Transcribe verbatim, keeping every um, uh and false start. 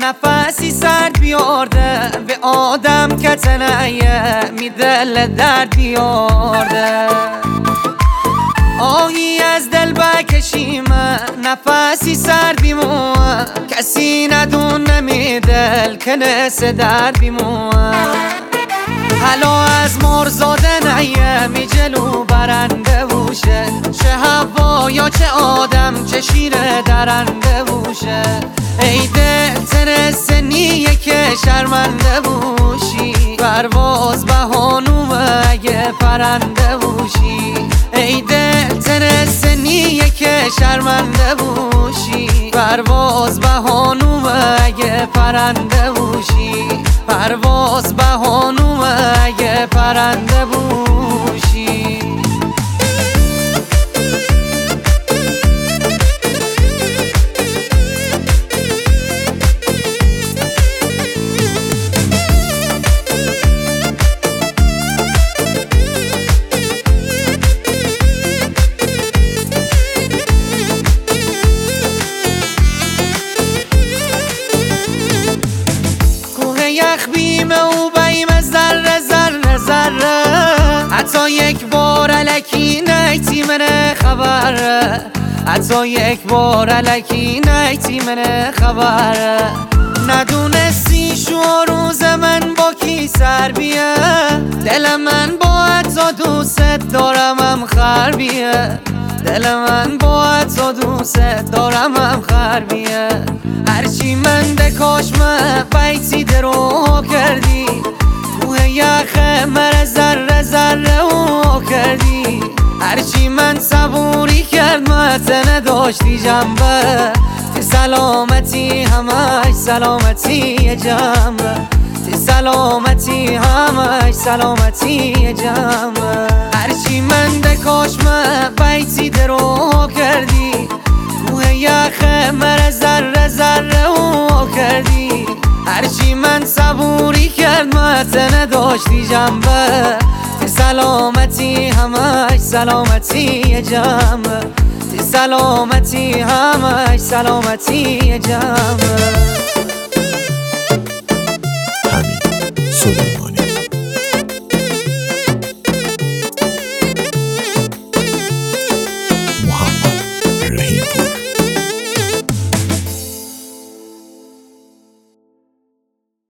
نفسی سرد بیارده به آدم کتنیه می دل درد بیارده آهی از دل بکشیم نفسی سرد بیمو کسی ندون نمی دل کنس درد بیمو حالا از مرزاده نیه می جلو برنده بوشه چه هوا یا چه آدم چه شیر درنده بوشه ای دل ترسنیه که شرمنده بوشی پرواز بهانومه اگه پرنده بوشی ای دل ترسنیه که شرمنده بوشی پرواز بهانومه اگه پرنده بوشی پرواز بهانومه اگه پرنده بوشی یخ بیمه و بیم ذره ذره ذره حتی یک بار الکی نیتی منه خبره حتی یک بار الکی نیتی منه خبره ندونستی شو روز من با کی سر بیه دل من با تو دوست دارم هم خربیه دل من با تو دوست دارم هم خربیه هرچی من دکاش من بیتی درو کردی کوه یخ مر ذره ذره او کردی هرچی من صبوری کرد متن داشتی جنبه تی سلامتی همش سلامتی جنبه تی سلامتی همش سلامتی جنبه هرچی من دکاش من بیتی درو کردی کوه یخ مر ذره ذره او کردی هرچی من صبوری کرد متن داشتی جنبه تی سلامتی همش سلامتی جنبه تی سلامتی همش سلامتی جنبه حمید سلیمانی.